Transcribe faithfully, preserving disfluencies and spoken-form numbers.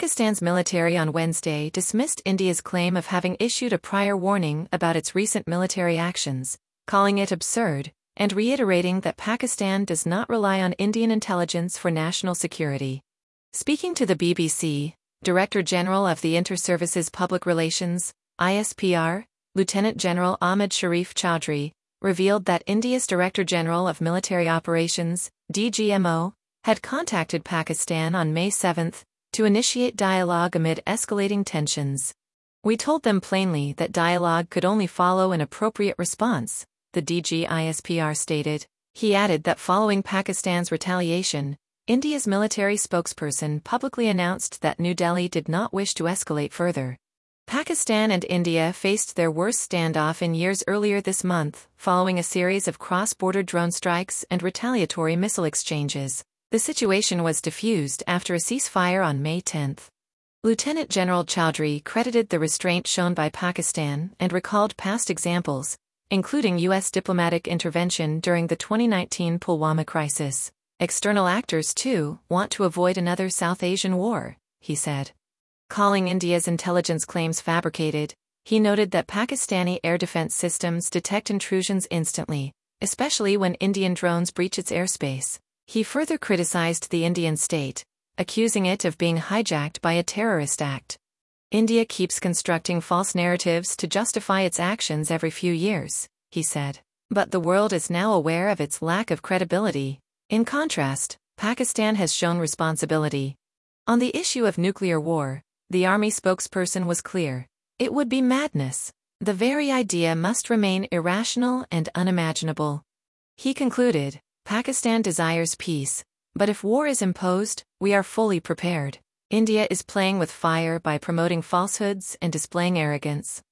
Pakistan's military on Wednesday dismissed India's claim of having issued a prior warning about its recent military actions, calling it absurd, and reiterating that Pakistan does not rely on Indian intelligence for national security. Speaking to the B B C, Director General of the Inter-Services Public Relations, I S P R, Lieutenant General Ahmad Sharif Chaudhry, revealed that India's Director General of Military Operations, D G M O, had contacted Pakistan on May seventh to initiate dialogue amid escalating tensions. "We told them plainly that dialogue could only follow an appropriate response," the D G I S P R stated. He added that following Pakistan's retaliation, India's military spokesperson publicly announced that New Delhi did not wish to escalate further. Pakistan and India faced their worst standoff in years earlier this month, following a series of cross-border drone strikes and retaliatory missile exchanges. The situation was diffused after a ceasefire on May tenth. Lieutenant General Chaudhry credited the restraint shown by Pakistan and recalled past examples, including U S diplomatic intervention during the twenty nineteen Pulwama crisis. "External actors, too, want to avoid another South Asian war," he said. Calling India's intelligence claims fabricated, he noted that Pakistani air defense systems detect intrusions instantly, especially when Indian drones breach its airspace. He further criticized the Indian state, accusing it of being hijacked by a terrorist act. "India keeps constructing false narratives to justify its actions every few years," he said. "But the world is now aware of its lack of credibility." In contrast, Pakistan has shown responsibility. On the issue of nuclear war, the army spokesperson was clear. "It would be madness. The very idea must remain irrational and unimaginable." He concluded, "Pakistan desires peace, but if war is imposed, we are fully prepared. India is playing with fire by promoting falsehoods and displaying arrogance."